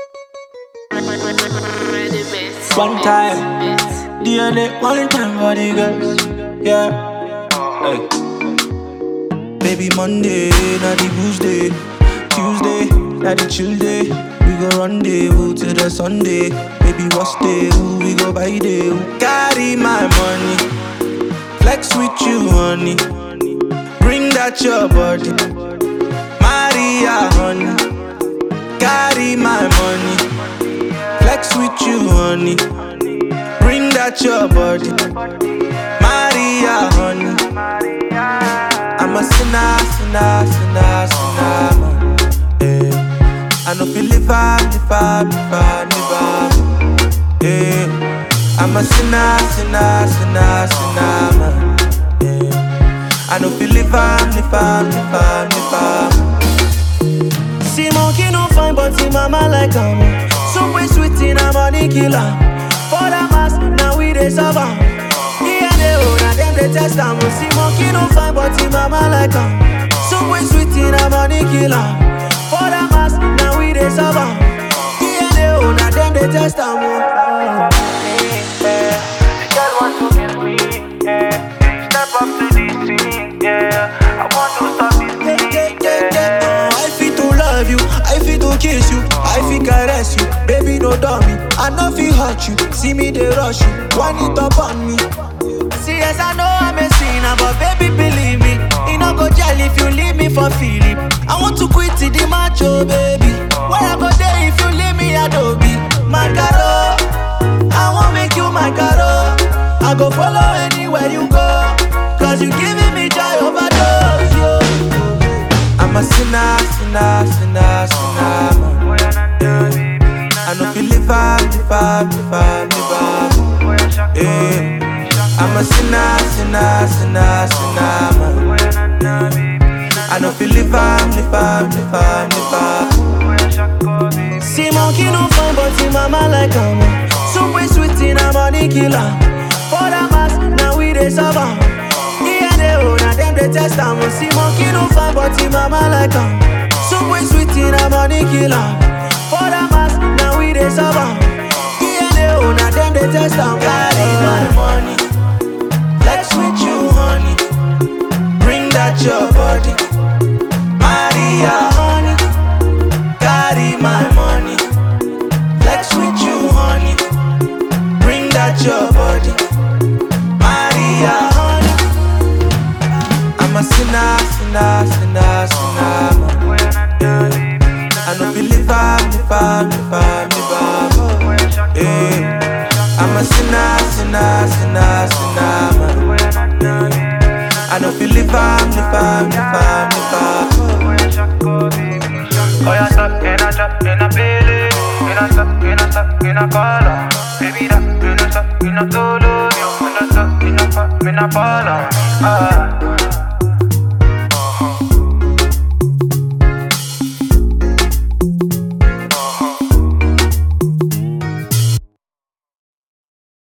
One time, DNA, one time for the girls. Yeah. Hey. Baby Monday, not the boost day. Tuesday, not the chill day. We go rendezvous till the Sunday. Baby, what's day? Ooh, we go by day. Ooh. Carry my money, flex with you, honey. Bring that your body, Maria, honey. Carry my money, flex with you, honey. Bring that your body, Maria, honey. I'm a sinner, sinner, sinner, sinner, man. I know feel live, I'm a sinner, sinner, sinner, sinner, man. I know feel live, See monkey no fine, but him mama like him. So way sweet in a money killer. For the mass, now we dey serve am. Yeah, they own and them they test am. See monkey no fine, but him mama like him. So way sweet in a money killer. For the mass, now we dey serve am. Yeah, they own and them they test am. Girl want to get me, yeah. Step up to this thing, yeah. I want to stop this thing, yeah. I feel to love you, I feel to kiss you, I feel caress you. Baby, no dummy, I know feel hurt you. See me, they rush you, want it up on me. See, yes, I know I'm a sinner, but baby, believe me, it no go jail if you leave me for Philip. I want to quit the macho, baby. Where I go there if you leave me, Adobe. My caro, I won't make you my caro. I go follow anywhere you go, cause you giving me joy overdose, yo. I'm a sinner, sinner, sinner, sinner, man. I know feel live, I'm a sinner, sinner, sinner, sinner, man. I know feel live, See monkey no fun, but him mama like him. So way sweet in a money killer. For the mass, now we dey serve am. Yeah, they own and them they test am. See monkey no fun, but him mama like him. So way sweet in a money killer. For the mass, now we dey serve am. Yeah, they own and them they test am. Carry my money, flex with you, honey. Bring that your body, Maria, honey. Carry my money, flex with you, honey. Bring that your body, Maria, honey. I'm a sinner, sinner, sinner, sinner, man. I know feel live, I'm a sinner, sinner, sinner, sinner, man. I know feel live, Oh, yeah, stop, in a trap, in a pele. In a stop, in a stop, in a color. Baby, that, in a stop, in a solo. In a stop, in a pop, in a pala.